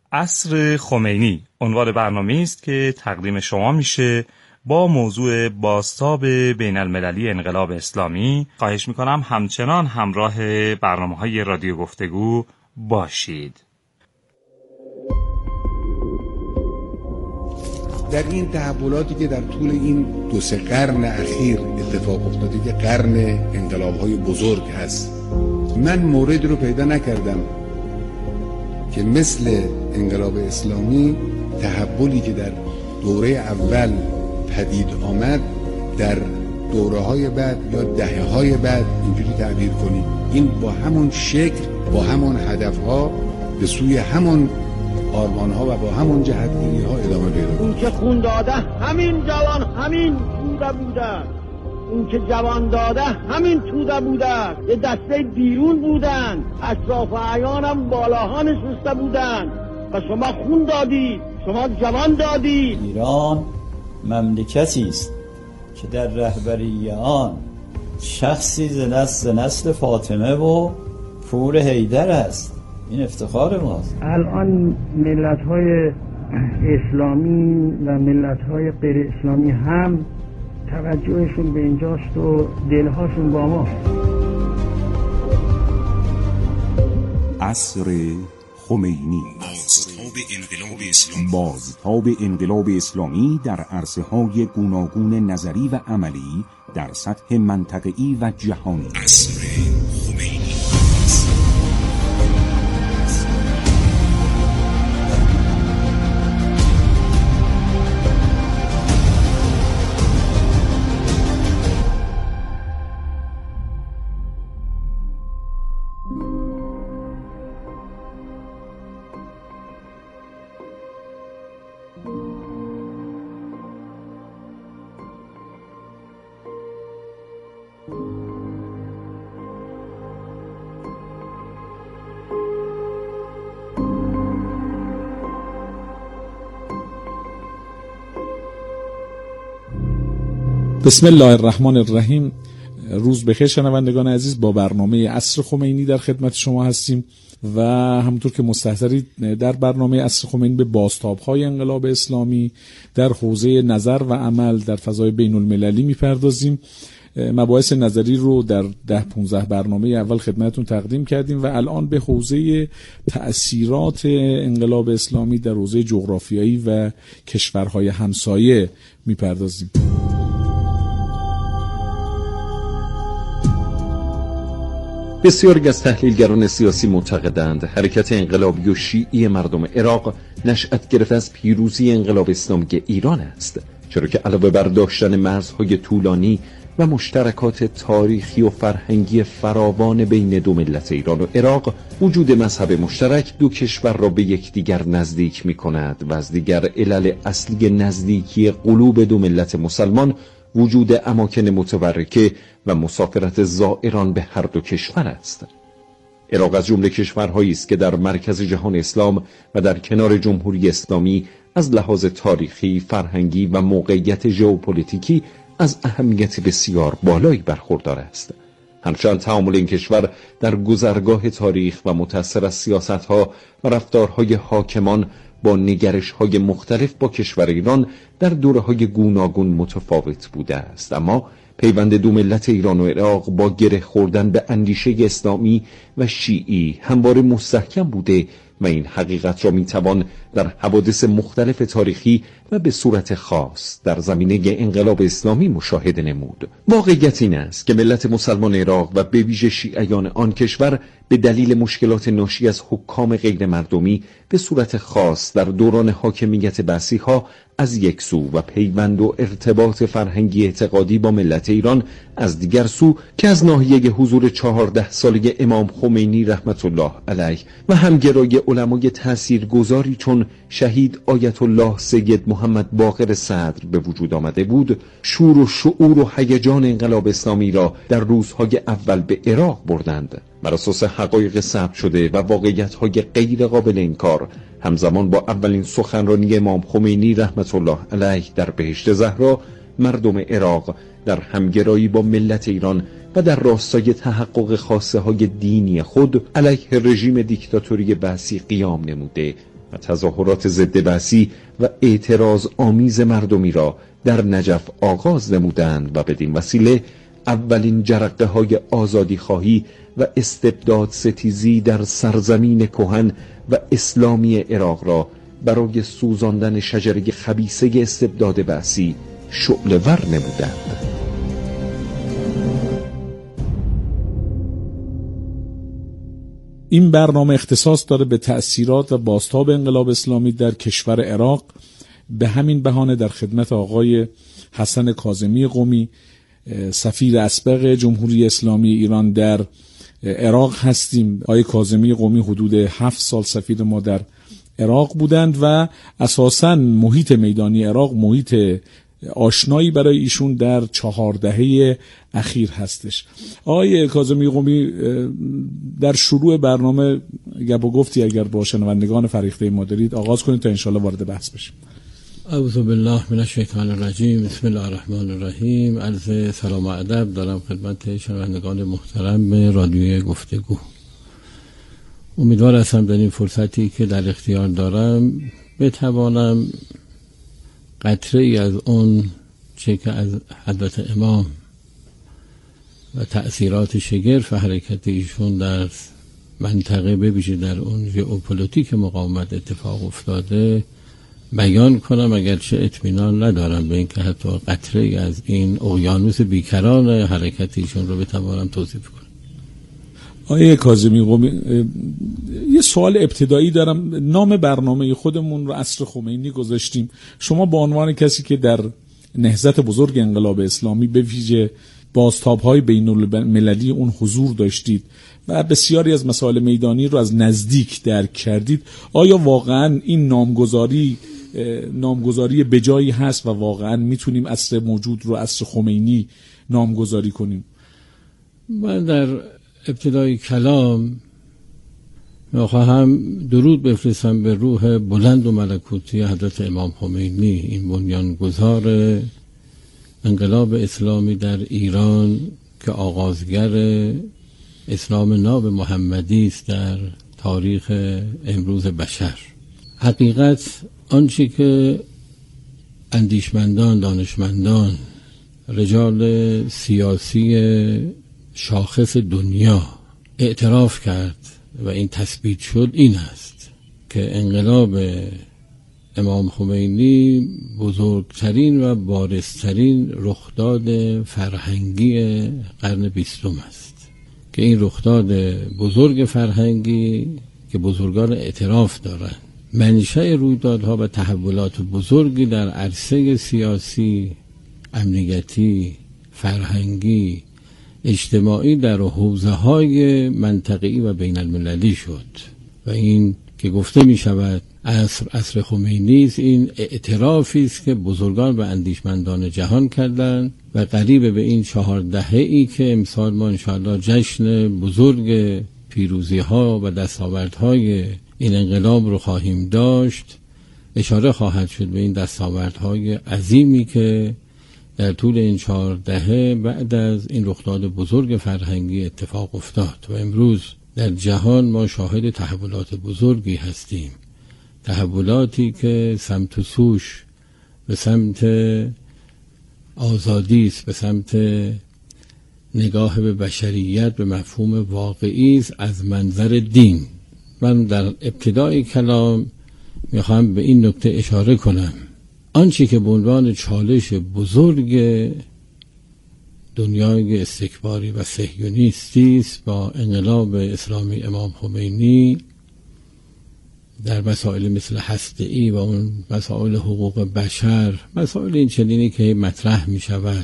عصر خمینی عنوان برنامه است که تقدیم شما میشه با موضوع بازتاب بین المللی انقلاب اسلامی. خواهش میکنم همچنان همراه برنامه‌های رادیو گفتگو باشید. در این تحولاتی که در طول این 2-3 قرن اخیر اتفاق افتاده که قرن انقلاب‌های بزرگ هست، من موردی رو پیدا نکردم که مثل انقلاب اسلامی تحولی که در دوره اول پدید آمد در دوره‌های بعد یا دهه‌های بعد اینجوری تعبیر کنیم، این با همون شکل، با همون هدف‌ها، به سوی همون آرمان‌ها و با همون جهتگیری‌ها ادامه پیدا کنه. اون که خون داده همین جوان همین توده بوده، اون که جوان داده همین توده بوده، یه دسته بیرون بودن، اطراف اعیان هم بالاها نشسته بودن و شما خون دادید، شما جوان دادید. ایران مملکتی است که در رهبری آن شخصی ز نسل فاطمه و پور حیدر است. این افتخار ماست. الان ملت‌های اسلامی و ملت‌های غیر اسلامی هم توجهشون به اینجاست و دلهاشون با ما. عصر خمینی، بازتاب انقلاب اسلامی در عرصه‌های گوناگون نظری و عملی در سطح منطقه‌ای و جهانی. عصر خمینی. بسم الله الرحمن الرحیم. روز بخیر شنوندگان عزیز، با برنامه عصر خمینی در خدمت شما هستیم و همونطور که مستحضرید در برنامه عصر خمینی به بازتاب‌های انقلاب اسلامی در حوزه نظر و عمل در فضای بین المللی میپردازیم. مباحث نظری رو در 10-15 برنامه اول خدمتتون تقدیم کردیم و الان به حوزه تأثیرات انقلاب اسلامی در حوزه جغرافیایی و کشورهای همسایه میپردازیم. بسیاری از تحلیلگران سیاسی معتقدند حرکت انقلابی و شیعی مردم عراق نشأت گرفته از پیروزی انقلاب اسلامی ایران است، چرا که علاوه بر داشتن مرزهای طولانی و مشترکات تاریخی و فرهنگی فراوان بین دو ملت ایران و عراق، وجود مذهب مشترک دو کشور را به یکدیگر نزدیک می‌کند و از دیگر علل اصلی نزدیکی قلوب دو ملت مسلمان وجود اماکن متبرکه و مسافرت زائران به هر دو کشور است. عراق از جمله کشورهایی است که در مرکز جهان اسلام و در کنار جمهوری اسلامی از لحاظ تاریخی، فرهنگی و موقعیت ژئوپلیتیکی از اهمیت بسیار بالایی برخوردار است. هرچند تعامل این کشور در گذرگاه تاریخ و متأثر از سیاست‌ها و رفتارهای حاکمان با نگرش‌های مختلف با کشور ایران در دوره‌های گوناگون متفاوت بوده است، اما پیوند دو ملت ایران و عراق با گره خوردن به اندیشه اسلامی و شیعی همواره مستحکم بوده و این حقیقت را میتوان در حوادث مختلف تاریخی و به صورت خاص در زمینه انقلاب اسلامی مشاهده نمود. واقعیت این است که ملت مسلمان عراق و به ویژه شیعیان آن کشور به دلیل مشکلات ناشی از حکام غیر مردمی به صورت خاص در دوران حاکمیت بعثی‌ها از یک سو و پیوند و ارتباط فرهنگی اعتقادی با ملت ایران از دیگر سو که از ناحیه حضور 14 ساله امام خمینی رحمت الله علیه و همگرای علمای تاثیرگذاری چون شهید آیت الله سید محمد باقر صدر به وجود آمده بود، شور و شعور و هیجان انقلاب اسلامی را در روزهای اول به عراق بردند. بر اساس حقایق ثبت شده و واقعیت‌های غیر قابل انکار، همزمان با اولین سخنرانی امام خمینی رحمت الله علیه در بهشت زهرا، مردم عراق در همگرایی با ملت ایران و در راستای تحقق خواسته های دینی خود علیه رژیم دیکتاتوری بعثی قیام نموده و تظاهرات ضد بعثی و اعتراض آمیز مردمی را در نجف آغاز نمودند و بدین وسیله اولین جرقه های آزادی خواهی و استبداد ستیزی در سرزمین کهن و اسلامی عراق را برای سوزاندن شجره خبیثه استبداد بعثی شعله‌ور نمودند. این برنامه اختصاص داره به تأثیرات و بازتاب انقلاب اسلامی در کشور عراق. به همین بهانه در خدمت آقای حسن کاظمی قمی، سفیر اسبق جمهوری اسلامی ایران در عراق هستیم. آقای کاظمی قمی حدود 7 سال سفیر ما در عراق بودند و اساساً محیط میدانی عراق محیط آشنایی برای ایشون در 4 دهه اخیر هستش. آقای کاظمی قمی، در شروع برنامه گپ و گفتی اگر با شنوندگان فریخته ما دارید آغاز کنید تا انشالله وارد بحث بشیم. اعوذ بالله من الشیطان الرجیم، بسم الله الرحمن الرحیم. عرض سلام و ادب دارم خدمت شنوندگان محترم رادیوی گفتگو. امیدوار هستم در این فرصتی که در اختیار دارم بتوانم قطره ای از اون چه که از حضرت امام و تأثیرات شگرف حرکت ایشون در منطقه بویژه در اون ژئوپلیتیک مقاومت اتفاق افتاده بیان کنم، اگرچه اطمینان ندارم به اینکه حتی قطره ای از این اقیانوس بیکران حرکت ایشون رو بتوانم توصیف کنم. آقای کاظمی قمی، یه سوال ابتدایی دارم. نام برنامه خودمون رو عصر خمینی گذاشتیم. شما به عنوان کسی که در نهضت بزرگ انقلاب اسلامی به ویژه بازتاب‌های بین‌المللی اون حضور داشتید و بسیاری از مسائل میدانی رو از نزدیک درک کردید، آیا واقعاً این نامگذاری بجایی هست و واقعاً میتونیم عصر موجود رو عصر خمینی نامگذاری کنیم؟ من در ابتدای کلام میخواهم درود بفرستم به روح بلند و ملکوتی حضرت امام خمینی، این بنیانگذار انقلاب اسلامی در ایران که آغازگر اسلام ناب محمدی است در تاریخ امروز بشر. حقیقت آنچه که اندیشمندان، دانشمندان، رجال سیاسی شاخص دنیا اعتراف کرد و این تثبیت شد این است که انقلاب امام خمینی بزرگترین و بارزترین رخداد فرهنگی قرن 20 است، که این رخداد بزرگ فرهنگی که بزرگان اعتراف دارند منشأ رویدادها و تحولات بزرگی در عرصه سیاسی، امنیتی، فرهنگی، اجتماعی در حوزه‌های منطقه‌ای و بین المللی شد و این که گفته می شود عصر خمینی است، این اعترافی است که بزرگان و اندیشمندان جهان کردند و قریب به این 4 دهه‌ای که امسال ما انشاءالله جشن بزرگ پیروزی‌ها و دستاوردهای این انقلاب رو خواهیم داشت، اشاره خواهد شد به این دستاوردهای عظیمی که در طول این 4 دهه بعد از این رخداد بزرگ فرهنگی اتفاق افتاد و امروز در جهان ما شاهد تحولات بزرگی هستیم، تحولاتی که سمت و سوش به سمت آزادی است، به سمت نگاه به بشریت به مفهوم واقعی است از منظر دین. من در ابتدای کلام میخوام به این نکته اشاره کنم، آنچه که به عنوان چالش بزرگ دنیای استکباری و صهیونیستی است با انقلاب اسلامی امام خمینی در مسائل مثل هسته‌ای و اون مسائل حقوق بشر، مسائل این چنینی که مطرح می شود،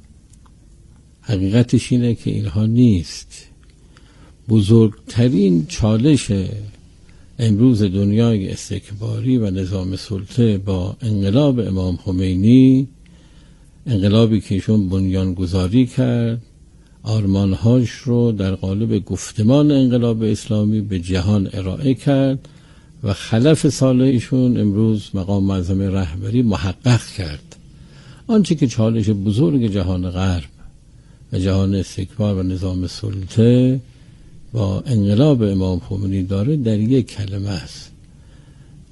حقیقتش اینه که اینها نیست. بزرگترین چالش امروز دنیای استکباری و نظام سلطه با انقلاب امام خمینی، انقلابی که ایشون بنیانگذاری کرد، آرمانهاش رو در قالب گفتمان انقلاب اسلامی به جهان ارائه کرد و خلف سال ایشون امروز مقام معظم رهبری محقق کرد. آنچه که چالش بزرگ جهان غرب و جهان استکبار و نظام سلطه با انقلاب امام خمینی داره در یک کلمه است: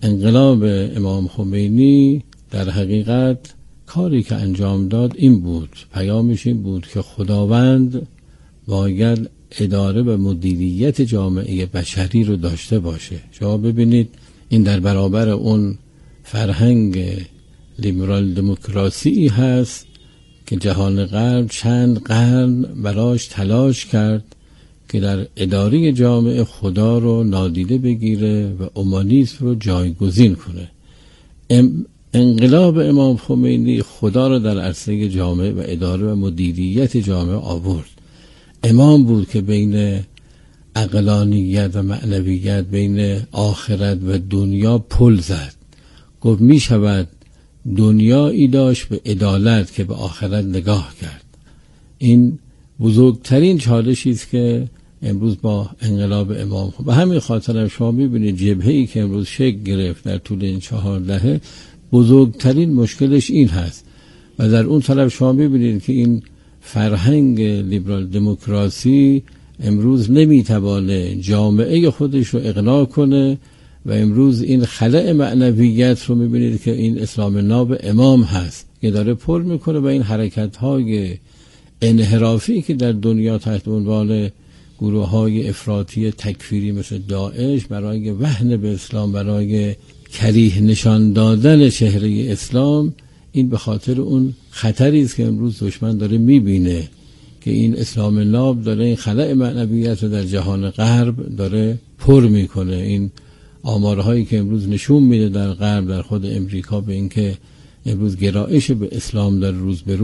انقلاب امام خمینی در حقیقت کاری که انجام داد این بود، پیامش این بود که خداوند باید اداره و مدیریت جامعه بشری رو داشته باشه. شما ببینید این در برابر اون فرهنگ لیبرال دموکراسی هست که جهان غرب چند قرن براش تلاش کرد که در اداره جامعه خدا رو نادیده بگیره و اومانیسم رو جایگزین کنه. انقلاب امام خمینی خدا رو در عرصه جامعه و اداره و مدیریت جامعه آورد. امام بود که بین عقلانیت و معنویت، بین آخرت و دنیا پل زد. گفت می شود دنیایی داشت به عدالت که به آخرت نگاه کرد. این بزرگترین چالشی است که امروز با انقلاب امام و همین خاطر شما می‌بینید جبهه‌ای که امروز شکل گرفت در طول این 4 دهه بزرگترین مشکلش این هست. و در اون طرف شما می‌بینید که این فرهنگ لیبرال دموکراسی امروز نمیتوانه جامعه خودش رو اقناع کنه و امروز این خلأ معنویت رو میبینید که این اسلام ناب امام هست که داره پر میکنه و این حرکت‌های انحرافی که در دنیا تحت عنوان گروه‌های افراطی تکفیری مثل داعش برای وهن به اسلام، برای کریه نشان دادن چهره اسلام، این به خاطر اون خطری است که امروز دشمن داره میبینه که این اسلام ناب داره این خلأ معنویت رو در جهان غرب داره پر میکنه. این آمارهایی که امروز نشون میده در غرب، در خود امریکا، به اینکه امروز گرایش به اسلام در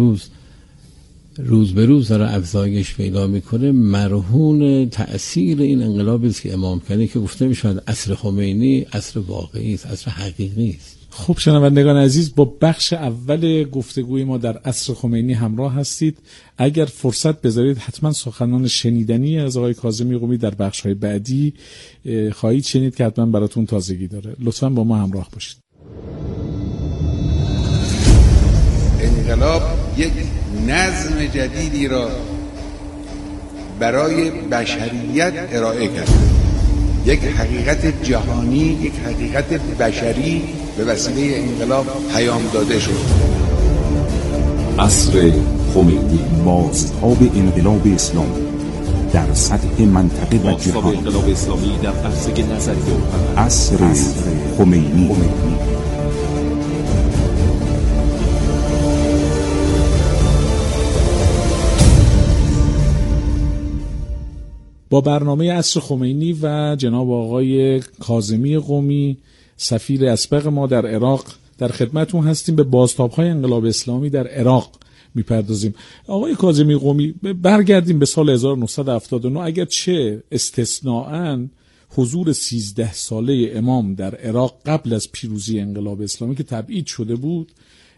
روز به روز داره افزایش پیدا میکنه، مرهون تأثیر این انقلابی است که امام کنی که گفته میشود عصر خمینی عصر واقعی است، عصر حقیقی است. خب شنوندگان عزیز، با بخش اول گفتگوی ما در عصر خمینی همراه هستید. اگر فرصت بذارید حتما سخنان شنیدنی از آقای کاظمی قمی در بخش‌های بعدی خواهید شنید که حتما براتون تازگی داره. لطفاً با ما همراه باشید. انقلاب یک نظم جدیدی را برای بشریت ارائه کرد، یک حقیقت جهانی، یک حقیقت بشری به وسیله انقلاب پیام داده شد. عصر خمینی، بازتاب انقلاب اسلامی در سطح منطقه و جهان. انقلاب اسلامی در عرصه نظری و عصر خمینی. با برنامه عصر خمینی و جناب آقای کاظمی قمی، سفیر اسبق ما در عراق، در خدمتون هستیم. به بازتاب‌های انقلاب اسلامی در عراق میپردازیم. آقای کاظمی قمی، برگردیم به سال 1979. اگر چه استثناءً حضور 13 ساله امام در عراق قبل از پیروزی انقلاب اسلامی که تبعید شده بود،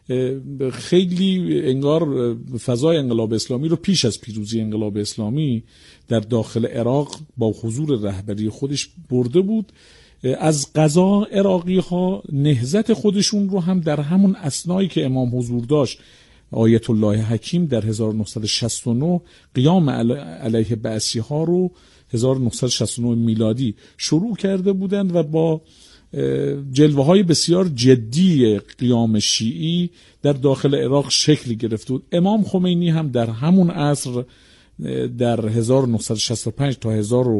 خیلی انگار فضای انقلاب اسلامی رو پیش از پیروزی انقلاب اسلامی در داخل عراق با حضور رهبری خودش برده بود. از قضا عراقی ها نهضت خودشون رو هم در همون اثنایی که امام حضور داشت، آیت الله حکیم در 1969 قیام علیه بعثی ها رو 1969 میلادی شروع کرده بودند و با جلوه های بسیار جدی قیام شیعی در داخل عراق شکل گرفته بود. امام خمینی هم در همون عصر در 1965 تا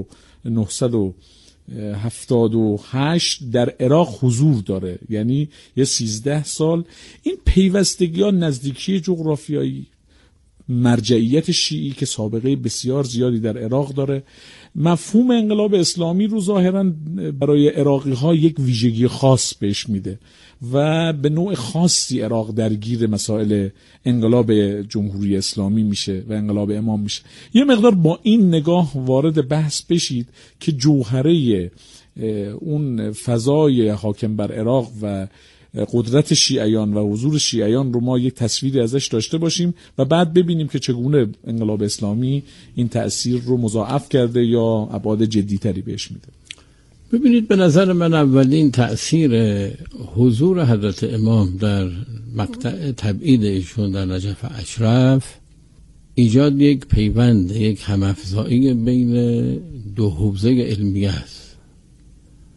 1978 در عراق حضور داره، یعنی یه 13 سال. این پیوستگی ها، نزدیکی جغرافیایی، مرجعیت شیعی که سابقه بسیار زیادی در عراق داره، مفهوم انقلاب اسلامی رو ظاهراً برای عراقی ها یک ویژگی خاص بهش میده و به نوع خاصی عراق درگیر مسائل انقلاب جمهوری اسلامی میشه و انقلاب امام میشه. یه مقدار با این نگاه وارد بحث بشید که جوهره اون فضای حاکم بر عراق و قدرت شیعیان و حضور شیعیان رو ما یک تصویری ازش داشته باشیم و بعد ببینیم که چگونه انقلاب اسلامی این تأثیر رو مضاعف کرده یا ابعاد جدی‌تری بهش میده. ببینید، به نظر من اولین تأثیر حضور حضرت امام در مقطع تبعید ایشون در نجف اشرف ایجاد یک پیوند، یک همافزایی بین دو حوزه علمیه است.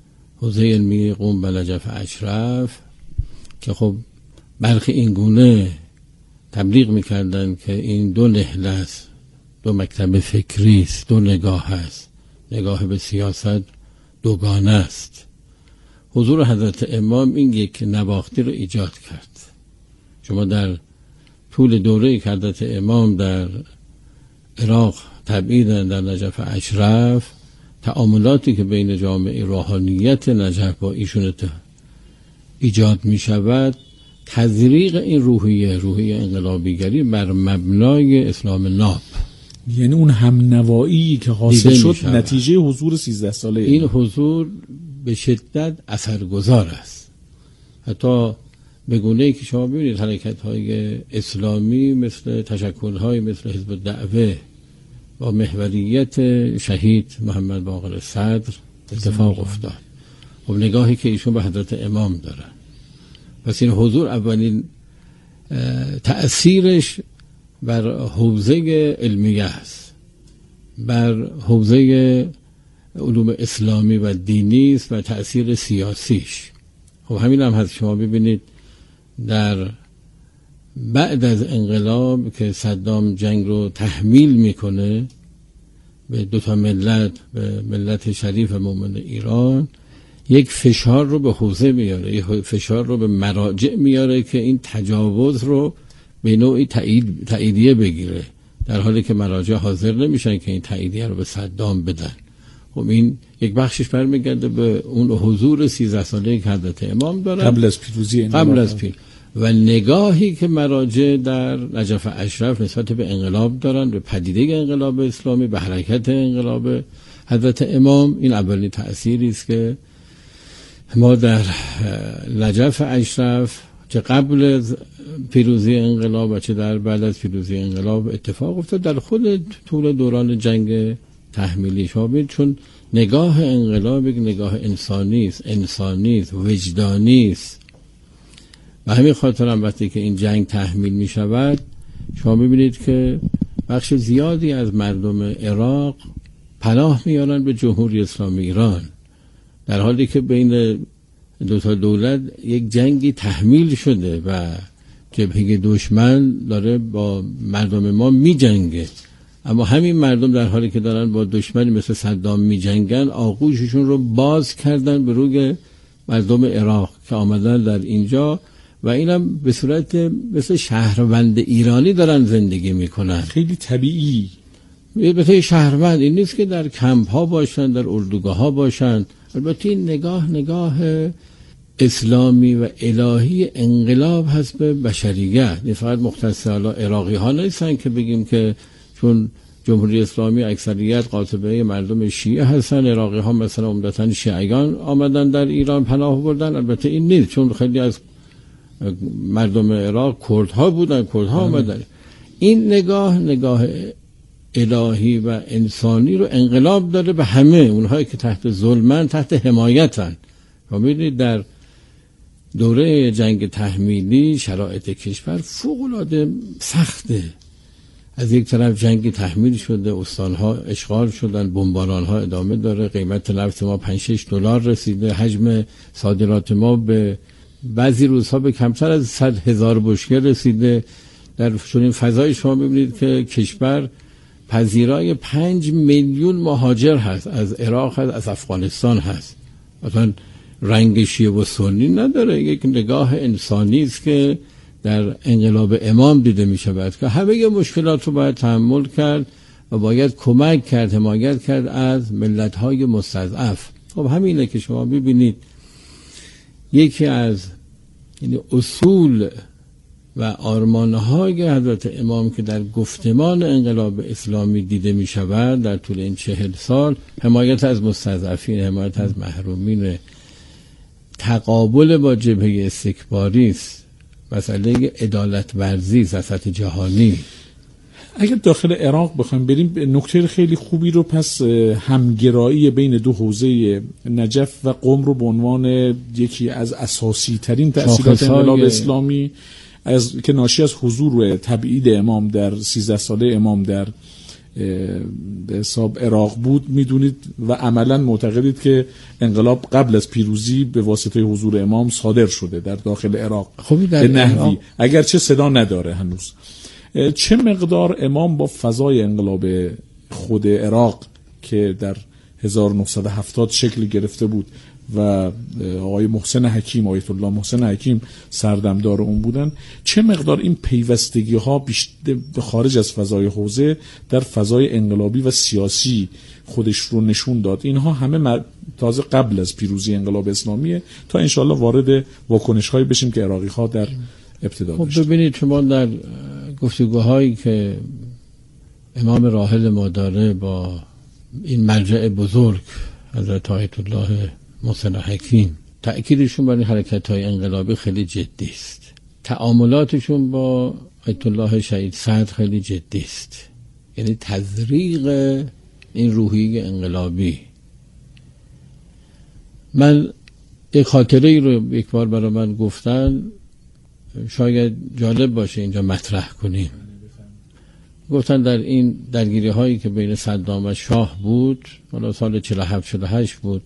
حوزه علمی قم و نجف اشرف که خب برخی اینگونه تبلیغ میکردن که این دو نهله است، دو مکتب فکری است، دو نگاه است، نگاه به سیاست دوگانه است. حضور حضرت امام این یک نواختی رو ایجاد کرد. شما در طول دوره‌ای که حضرت امام در عراق تبعیدن در نجف اشرف، تعاملاتی که بین جامعه روحانیت نجف با ایشون ایجاد می شود، تزریق این روحیه انقلابیگری بر مبنای اسلام ناب، یعنی اون همنوایی که حاصل شد نتیجه حضور 13 ساله این حضور به شدت اثرگذار است. حتی به گونه‌ای که شما ببینید حرکت‌های اسلامی مثل تشکل‌های مثل حزب الدعوه با محوریت شهید محمد باقر صدر اتفاق افتاد. و نگاهی که ایشون به حضرت امام دارن، پس این حضور اولین تأثیرش بر حوزه علمیه است، بر حوزه علوم اسلامی و دینی است و تأثیر سیاسیش. خب همین هم هست. شما ببینید در بعد از انقلاب که صدام جنگ رو تحمیل میکنه به دو تا ملت، به ملت شریف مؤمن ایران، یک فشار رو به حوزه میاره، یک فشار رو به مراجع میاره که این تجاوز رو به نوعی تاییدیه بگیره، در حالی که مراجع حاضر نمیشن که این تاییدیه رو به صدام بدن. خب این یک بخشش برمیگرده به اون حضور 13 ساله‌ای که حضرت امام داره قبل از پیروزی و نگاهی که مراجع در نجف اشرف نسبت به انقلاب دارن، به پدیده انقلاب اسلامی، به حرکت انقلاب حضرت امام. این اولین تأثیری است که ما در نجف اشرف چه قبل از پیروزی انقلاب و چه در بعد از پیروزی انقلاب اتفاق افتاد در خود طول دوران جنگ تحمیلی. شما ببینید چون نگاه انقلاب یک نگاه انسانی است، وجدانی است، و همین خاطر هم وقتی که این جنگ تحمیل می شود شما ببینید که بخش زیادی از مردم عراق پناه میارن به جمهوری اسلامی ایران، در حالی که بین دو تا دولت یک جنگی تحمیل شده و جبهه دشمن داره با مردم ما می جنگه. اما همین مردم در حالی که دارن با دشمنی مثل صدام می جنگن، آغوششون رو باز کردن به روی مردم عراق که آمدن در اینجا و اینم به صورت مثل شهروند ایرانی دارن زندگی میکنن. خیلی طبیعی. البته شهروند این نیست که در کمپ ها باشن، در اردوگاه ها باشن. البته این نگاه اسلامی و الهی انقلاب هست به بشریت. این فقط مختص حالا عراقی ها نیستن که بگیم که چون جمهوری اسلامی اکثریت قاطبه مردم شیعه هستن، عراقی ها مثلا عمدتاً شیعیان آمدن در ایران پناه بردن. البته این نیست، چون خیلی از مردم عراق کردها بودن، کردها آمدن. این نگاه الهی و انسانی رو انقلاب داره به همه اونهایی که تحت ظلمن، تحت حمایتن. و می‌بینید در دوره جنگ تحمیلی شرایط کشور فوق‌العاده سخته. از یک طرف جنگی تحمیل شده، استانها اشغال شدن، بمباران‌ها ادامه داره، قیمت نفت ما 5-6 دلار رسیده، حجم صادرات ما به بعضی روزها به کمتر از 100,000 بشکه رسیده. در چنین فضای شما ببینید که کشور پذیرای 5 میلیون مهاجر هست، از عراق هست، از افغانستان هست. اصلا رنگ شیعه و سنی نداره، یک نگاه انسانی است که در انقلاب امام دیده می شود که همه مشکلات رو باید تحمل کرد و باید کمک کرد، حمایت کرد از ملت‌های مستضعف. خب همینه که شما ببینید یکی از اصول و آرمان‌های حضرت امام که در گفتمان انقلاب اسلامی دیده می شود در طول این 40 سال، حمایت از مستضعفین، حمایت از محرومین، تقابل با جبهه استکباری است، مسئله عدالت ورزی است از سطح جهانی. اگر داخل عراق بخوایم بریم نکته خیلی خوبی رو پس همگرایی بین دو حوزه نجف و قم رو به عنوان یکی از اساسی ترین تأثیرات انقلاب اسلامی از که ناشی از حضور و تبعید امام در 13 ساله امام در به حساب عراق بود میدونید و عملا معتقدید که انقلاب قبل از پیروزی به واسطه حضور امام صادر شده در داخل عراق. خب به نحوی اگرچه صدا نداره هنوز. چه مقدار امام با فضای انقلاب خود عراق که در 1970 شکل گرفته بود و آقای محسن حکیم، آیت الله محسن حکیم سردمدار اون بودن، چه مقدار این پیوستگی ها به خارج از فضای حوزه در فضای انقلابی و سیاسی خودش رو نشون داد؟ اینها همه تازه قبل از پیروزی انقلاب اسلامیه تا انشالله وارد واکنش هایی بشیم که عراقی ها در ابتدا داشتن. خب ببینید شما در گفتگوهایی که امام راحل ما داره با این مرجع بزرگ حضرت آیت الله محسن حکیم، تأکیدشون بر این حرکت‌های انقلابی خیلی جدی است. تعاملاتشون با آیت الله شهید صدر خیلی جدی است. یعنی تزریق این روحیه انقلابی. من یک خاطره ای رو یک بار برای من گفتن، شاید جالب باشه اینجا مطرح کنیم. گفتن در این درگیری هایی که بین صدام و شاه بود، حالا سال 47-48 بود،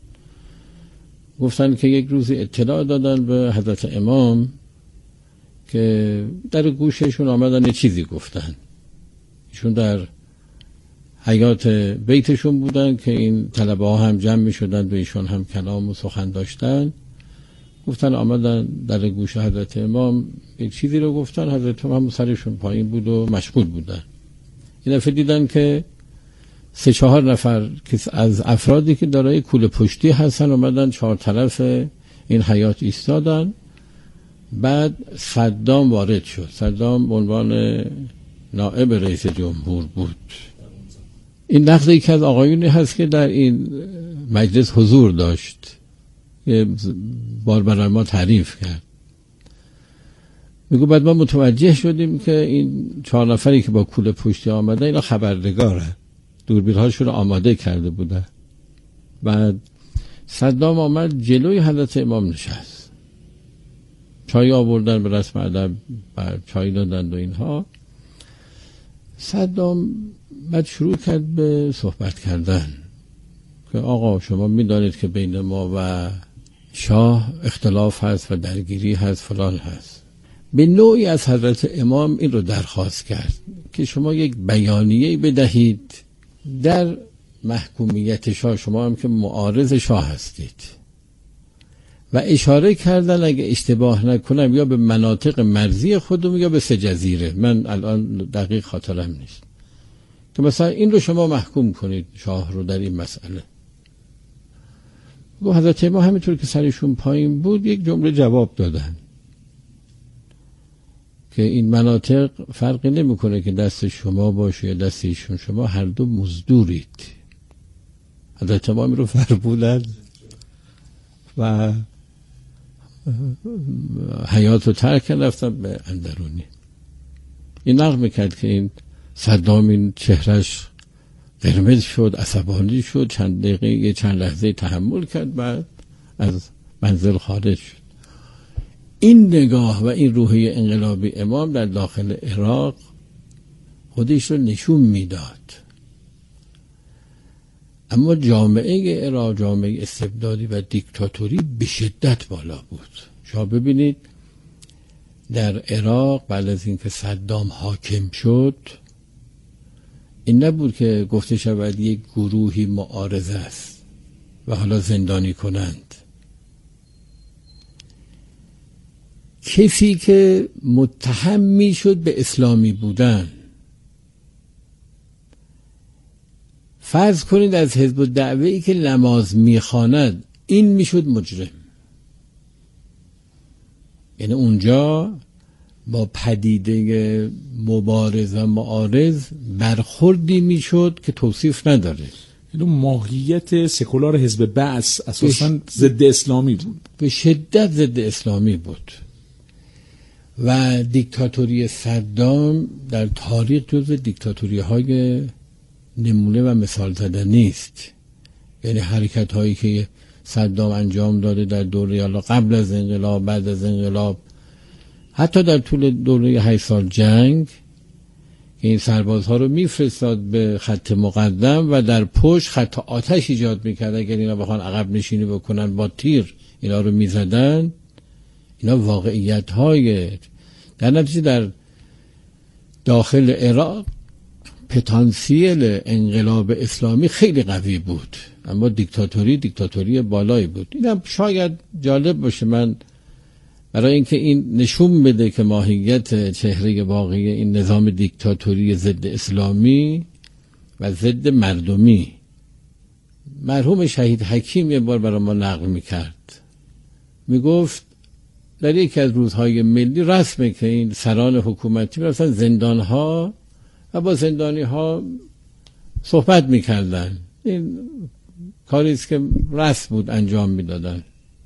گفتن که یک روزی اطلاع دادن به حضرت امام که در گوششون آمدن یه چیزی گفتن. ایشون در حیات بیتشون بودن که این طلبه ها هم جمع می شدن و ایشون هم کلام و سخن داشتن. گفتن آمدن در گوش حضرت امام یک چیزی رو گفتن، حضرت امام سرشون پایین بود و مشغول بودن. این دفعه دیدن که 3-4 نفر که از افرادی که دارای کوله پشتی هستن اومدن 4 طرف این حیات ایستادن. بعد صدام وارد شد. صدام به عنوان نائب رئیس جمهور بود. این نقل یکی از آقایونی هست که در این مجلس حضور داشت، یه بار برای ما تعریف کرد. میگو بعد ما متوجه شدیم که این 4 نفری که با کوله پشتی آمده اینا خبرنگاره، دوربین‌هاشون رو آماده کرده بودن. بعد صدام آمد جلوی حضرت امام نشست، چای آوردن به رسم ادب، چای دادن و اینها. صدام بعد شروع کرد به صحبت کردن که آقا شما میدانید که بین ما و شاه اختلاف هست و درگیری هست، فلان هست. به نوعی از حضرت امام این رو درخواست کرد که شما یک بیانیه بدهید در محکومیت شاه، شما هم که معارض شاه هستید. و اشاره کردن اگه اشتباه نکنم یا به مناطق مرزی خودم یا به 3 جزیره، من الان دقیق خاطرم نیست، که مثلا این رو شما محکوم کنید شاه رو در این مسئله. و حضرت امام همینطور که سرشون پایین بود یک جمله جواب دادن که این مناطق فرقی نمیکنه که دست شما باشه یا دست ایشون، شما هر دو مزدورید. حضرت امام رو فرمودن و حیات رو ترک رفتن به اندرونی. این نقل میکرد که این صدام این چهرش قرمز شد، عصبانی شد، چند دقیقه یه چند لحظه تحمل کرد، بعد از منزل خارج شد. این نگاه و این روحیه انقلابی امام در داخل عراق خودش رو نشون میداد. اما جامعه عراق جامعه استبدادی و دیکتاتوری به شدت بالا بود. شما ببینید در عراق بعد از اینکه صدام حاکم شد، این نبود که گفته شود یک گروهی معارض است و حالا زندانی کنند. کسی که متهم می شد به اسلامی بودن، فرض کنید از حزب الدعوه‌ای که نماز میخواند، این میشد مجرم. یعنی اونجا با پدیده مبارز و معارض برخوردی میشد که توصیف نداره. یعنی ماهیت سکولار حزب بعث اساساً ضد اسلامی بود، به شدت ضد اسلامی بود. و دیکتاتوری صدام در تاریخ جزو دیکتاتوری های نمونه و مثال زدن نیست. یعنی حرکت هایی که صدام انجام داده در دوره حالا قبل از انقلاب، بعد از انقلاب، حتی در طول دوره 8 سال جنگ، این سربازها رو میفرستاد به خط مقدم و در پشت خط آتش ایجاد میکرد. اگر اینا بخوان عقب نشینی بکنن با تیر اینا رو میزدن. اینا واقعیت های در نتیجه در داخل عراق پتانسیل انقلاب اسلامی خیلی قوی بود، اما دیکتاتوری بالایی بود. اینم شاید جالب باشه من برای اینکه این نشون بده که ماهیت چهره واقعی این نظام دیکتاتوری ضد اسلامی و ضد مردمی. مرحوم شهید حکیم یه بار برای ما نقل میکرد، میگفت در یکی از روزهای ملی رسمه که این سران حکومتی میرفتن زندانها و با زندانی ها صحبت میکردن. این کاریست که رسم بود انجام میدادن.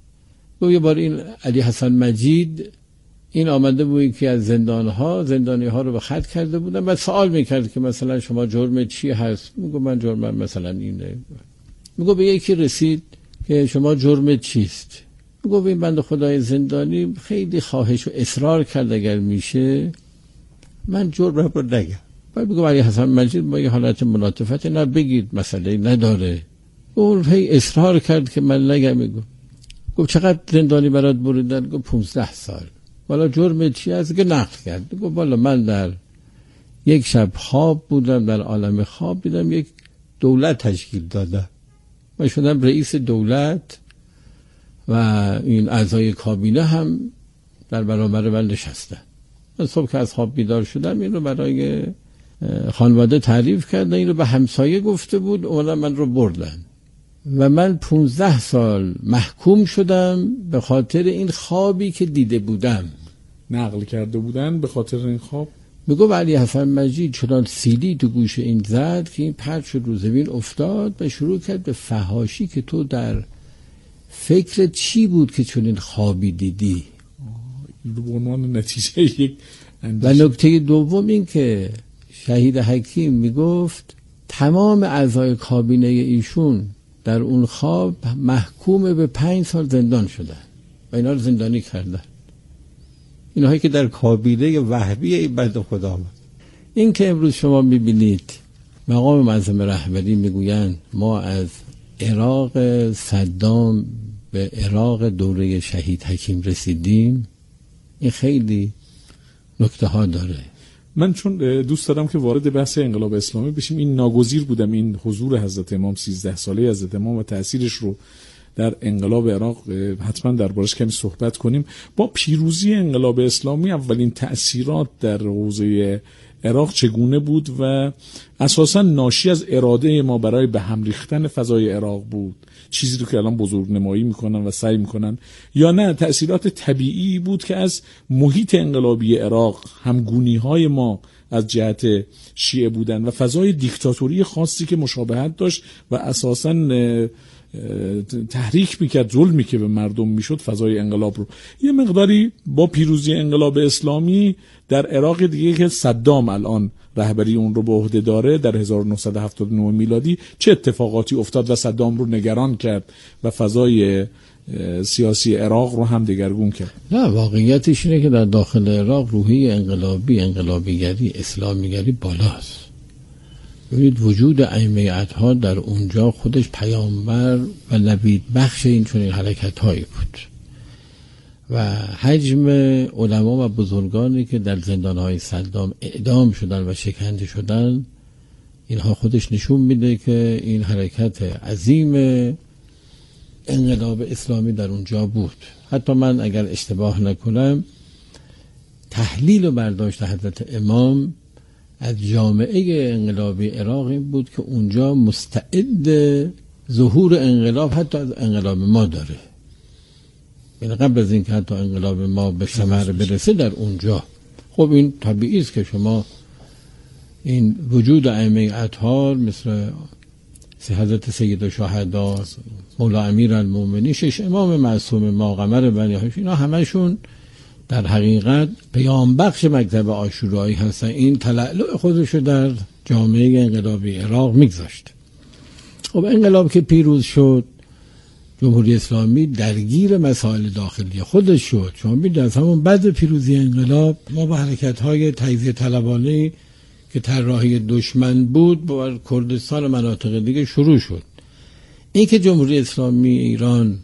یه بار این علی حسن مجید این آمده بود که از زندانی ها رو به خط کرده بودن و سوال میکرد که مثلا شما جرم چی هست؟ میگو من جرمم مثلا اینه. میگو به یکی رسید که شما جرم چیست؟ میگو این بنده خدای زندانی خیلی خواهش و اصرار کرد اگر میشه من جرمم رو نگم. بعد میگو علی حسن مجید با یه حالت ملاطفت نه بگید مسئله نداره. اون هی اصرار کرد که من نگم. میگو گفت چقدر زندانی برات بریدن؟ گفت 15 سال. والا جرم چی هست؟ که نقل کرد. گفت والا من در یک شب خواب بودم، در عالم خواب دیدم یک دولت تشکیل دادم و شدم رئیس دولت و این اعضای کابینه هم در برابر من نشستن. من صبح که از خواب بیدار شدم این رو برای خانواده تعریف کردن، این رو به همسایه گفته بود، اونا من رو بردن و من 15 سال محکوم شدم به خاطر این خوابی که دیده بودم. نقل کرده بودن به خاطر این خواب. میگو علی حسن مجید چنان سیلی تو گوش این زد که این پرت شد رو زمین افتاد و شروع کرد به فحاشی که تو در فکر چی بود که چون این خوابی دیدی. به عنوان نتیجه یک و نکته دوم این که شهید حکیم میگفت تمام اعضای کابینه ایشون در اون خواب محکوم به 5 سال زندان شدن و اینا رو زندانی کردن. اینهایی که در کابینه وهبی این بنده خدا بود. این که امروز شما میبینید مقام معظم رهبری میگویند ما از عراق صدام به عراق دوره شهید حکیم رسیدیم، این خیلی نکته ها داره. من چون دوست دارم که وارد بحث انقلاب اسلامی بشیم، این ناگزیر بودم این حضور حضرت امام 13 ساله حضرت امام و تأثیرش رو در انقلاب عراق حتما دربارش کمی صحبت کنیم. با پیروزی انقلاب اسلامی اولین تأثیرات در حوزه عراق چگونه بود و اساسا ناشی از اراده ما برای به هم ریختن فضای عراق بود، چیزی رو که الان بزرگنمایی میکنن و سعی میکنن، یا نه تأثیرات طبیعی بود که از محیط انقلابی عراق، همگونی های ما از جهت شیعه بودن و فضای دیکتاتوری خاصی که مشابهت داشت و اساسا تحریک میکرد، ظلمی که به مردم میشد فضای انقلاب رو یه مقداری با پیروزی انقلاب اسلامی در عراق دیگه که صدام الان رهبری اون رو به عهده داره در 1979 میلادی چه اتفاقاتی افتاد و صدام رو نگران کرد و فضای سیاسی عراق رو هم دگرگون کرد. نه واقعیتش اینه که در داخل عراق روحیه انقلابیگری، اسلامیگری بالاست. ببینید وجود ائمه اطهار در اونجا خودش پیامبر و نوید بخش این چنین حرکت هایی بود و حجم علما و بزرگانی که در زندان های صدام اعدام شدن و شکنجه شدن، اینها خودش نشون میده که این حرکت عظیم انقلاب اسلامی در اونجا بود. حتی من اگر اشتباه نکنم تحلیل و برداشت حضرت امام از جامعه انقلابی عراق این بود که اونجا مستعد ظهور انقلاب حتی از انقلاب ما داره. یعنی قبل از این که حتی انقلاب ما به ثمر برسه در اونجا. خب این طبیعی است که شما این وجود ائمه اطهار مثل حضرت سید الشهدا، مولا امیرالمومنین، 6 امام معصوم ما، قمر بنی هاشم، اینا همشون در حقیقت پیام بخش مکتب عاشورایی هستن. این تلألؤ خودشو در جامعه انقلابی عراق میگذاشت. خب انقلاب که پیروز شد، جمهوری اسلامی درگیر مسائل داخلی خودش شد. شما می‌دونید از همون بعد پیروزی انقلاب ما با حرکت‌های تجزیه طلبانه که طراحی دشمن بود با کردستان و مناطق دیگه شروع شد. این که جمهوری اسلامی ایران